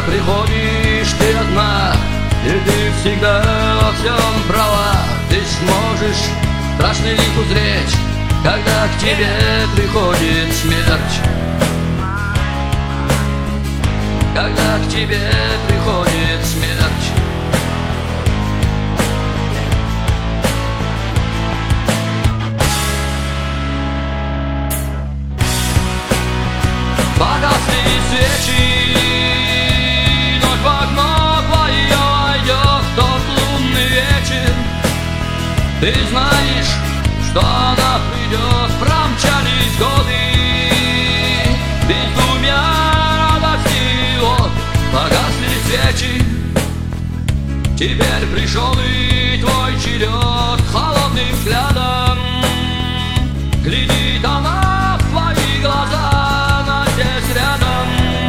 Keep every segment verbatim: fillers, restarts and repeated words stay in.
приходишь ты одна, и ты всегда во всем права. Ты сможешь страшный лик узреть, когда к тебе приходит смерть. Когда к тебе приходит смерть. Погасли свечи, ночь в окно твое войдет тот лунный вечер. Ты знаешь, что она придет, промчались годы, безумия, радости, вот погасли свечи. Теперь пришел и твой черед, холодным взглядом глядит она в твои глаза, она здесь рядом.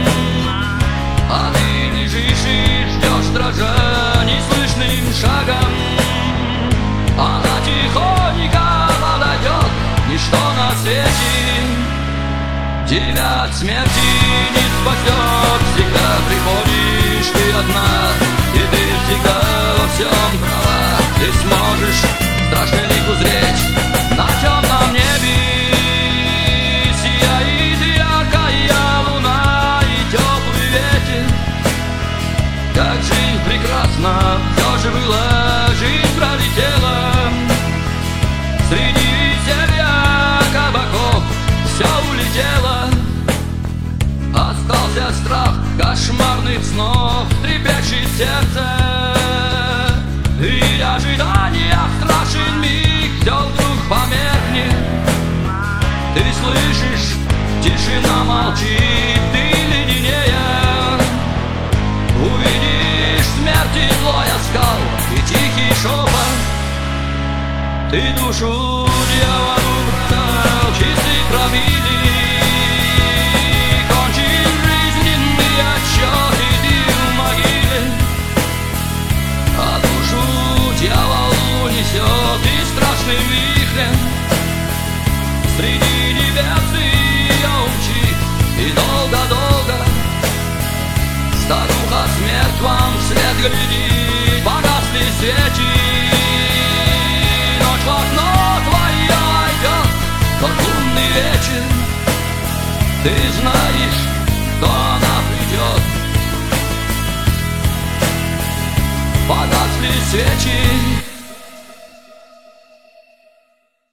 А ты лежишь и ждешь, дрожа неслышным шагом. Она тихонько подойдет, ничто на свете тебя от смерти не спасет. Всегда приходишь ты одна, и ты всегда во всем права. Ты сможешь страшный лик узреть на темном небе. Сияет яркая луна и теплый ветер. Как жизнь прекрасна, все же была, жизнь пролетела. Среди веселья кабаков все улетело. Остался страх кошмарных снов, трепещет сердце. И ожидание страшен миг, все вдруг померкнет. Ты слышишь, тишина молчит, ты леденее. Увидишь смерти злой оскал и тихий шепот. Ты душу дьяволу продал, чистый пробили. Кончил жизненный отсчет, иди в могиле. А душу дьявол унесет и страшным вихрем среди небес ее умчит. И долго-долго старуха смерть вам вслед глядит. Погасли свечи, ночь в окно твое войдет тот лунный вечер. Ты знаешь, что она придет. Погасли свечи.